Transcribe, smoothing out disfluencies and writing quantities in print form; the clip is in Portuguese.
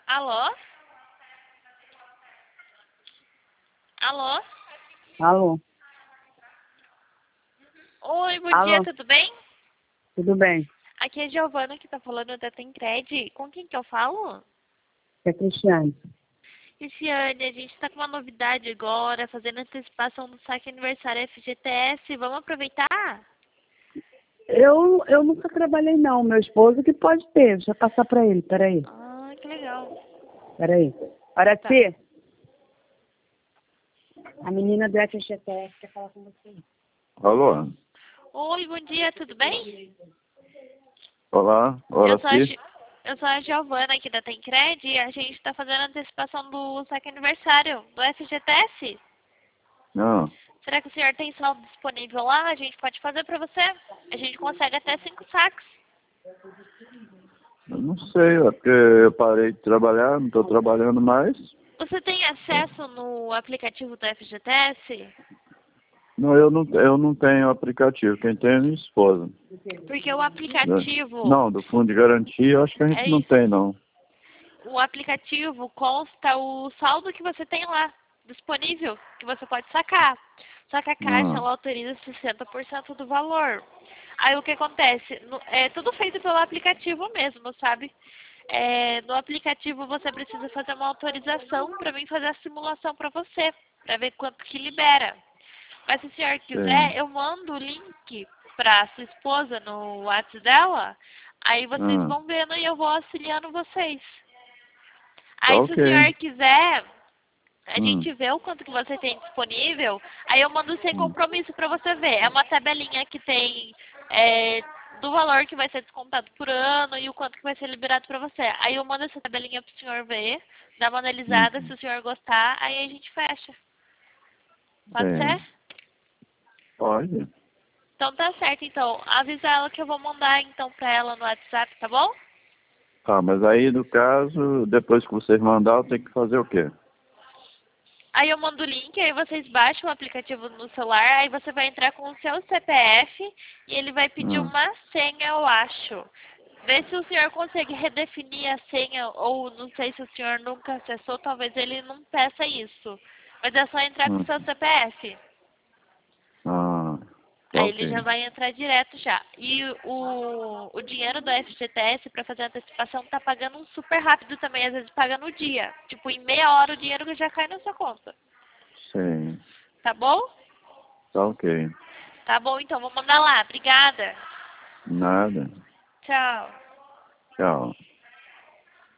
Alô? Alô? Alô? Oi, bom dia, Alô? tudo bem? Tudo bem? Aqui é a Giovana que tá falando da Tencred. Com quem que eu falo? É Cristiane. Cristiane, a gente tá com uma novidade agora, fazendo antecipação do saque aniversário FGTS. Vamos aproveitar? Eu nunca trabalhei não, meu esposo que pode ter. Deixa eu passar pra ele, peraí. Ah, que legal. Peraí. Araci, Tá. a menina do FGTS quer falar com você. Alô? Oi, bom dia, tudo bem? Olá, Horaci? Eu sou a Giovana aqui da Tencred e a gente tá fazendo antecipação do saque aniversário do FGTS. Não, Será que o senhor tem saldo disponível lá? A gente pode fazer para você. A gente consegue até 5 saques. eu não sei, é porque eu parei de trabalhar, não estou trabalhando mais. Você tem acesso no aplicativo do FGTS? Não, eu não tenho aplicativo, quem tem é minha esposa. Porque o aplicativo Não, do fundo de garantia, eu acho que a gente é não isso. tem, não. O aplicativo consta o saldo que você tem lá disponível, que você pode sacar. Só que a Caixa Ah, ela autoriza 60% do valor. Aí o que acontece? É tudo feito pelo aplicativo mesmo, sabe? No aplicativo você precisa fazer uma autorização para mim fazer a simulação para você, para ver quanto que libera. Mas se o senhor sim. quiser, eu mando o link para sua esposa no WhatsApp dela, aí vocês Ah, vão vendo e eu vou auxiliando vocês. tá Aí se o ok. senhor quiser, a Hum, gente vê o quanto que você tem disponível, aí eu mando sem hum, compromisso para você ver. É uma tabelinha que tem é, do valor que vai ser descontado por ano e o quanto que vai ser liberado para você. Aí eu mando essa tabelinha para o senhor ver, dar uma analisada, se hum, o senhor gostar, aí a gente fecha. Pode ser? sim. Pode. Então tá certo, então. Avisa ela que eu vou mandar então pra ela no WhatsApp, tá bom? Tá, mas aí, no caso, depois que vocês mandar, eu tenho que fazer o quê? Aí eu mando o link, aí vocês baixam o aplicativo no celular, aí você vai entrar com o seu CPF e ele vai pedir Ah, uma senha, eu acho. Vê se o senhor consegue redefinir a senha, ou não sei se o senhor nunca acessou, talvez ele não peça isso. Mas é só entrar com o seu ah, CPF. ah, tá Aí ok. ele já vai entrar direto já. E o dinheiro do FGTS para fazer a antecipação tá pagando super rápido também, às vezes paga no dia. Tipo, em meia hora o dinheiro já cai na sua conta. Sim, Tá bom? tá ok. Tá bom, então vou mandar lá. Obrigada. Nada. Tchau. Tchau.